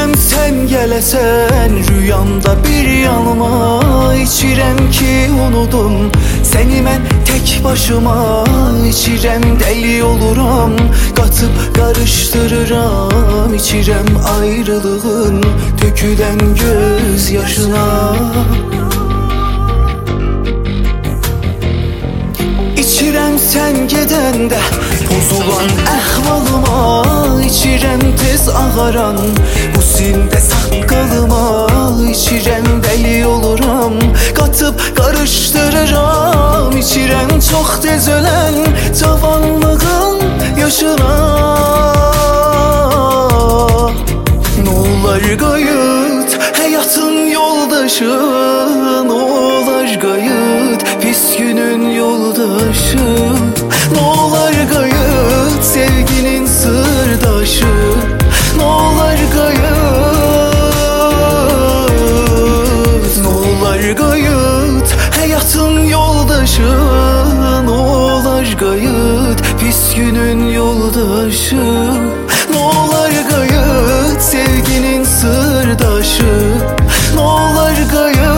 İçirəm sen gəlesen rüyamda bir yanıma. İçirəm ki unudum seni mən tek başıma. İçirəm deli oluram, qatıp karıştırıram. İçirəm ayrılığın tökülen göz yaşına. İçirəm sen gedəndə pozulan əhvalıma. İçirəm tez ağaran bu sində saqqalıma. İçirəm deli oluram, qatıp karıştırıram. İçirəm çox tez ölən cavanlığın yaşına. Nolar qayıt həyatın yoldaşı, nolar qayıt pis günün yoldaşı. Nolar qayıt sevginin sırdaşı, nolar qayıt. Nolar qayıt həyatın yoldaşı, nolar qayıt pis günün yoldaşı. Nolar qayıt sevginin sırdaşı, nolar qayıt.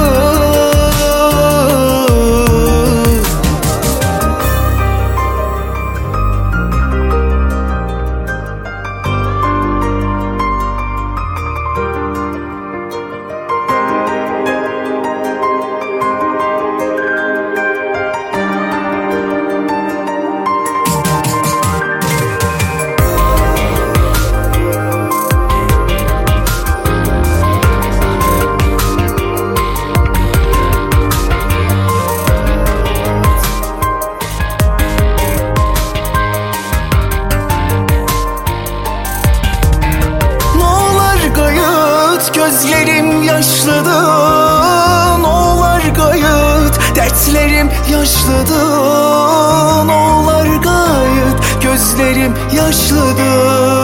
Gözlerim yaşlıdı, nolar qayıt. Dertlerim yaşlıdı, nolar qayıt. Gözlerim yaşlıdı.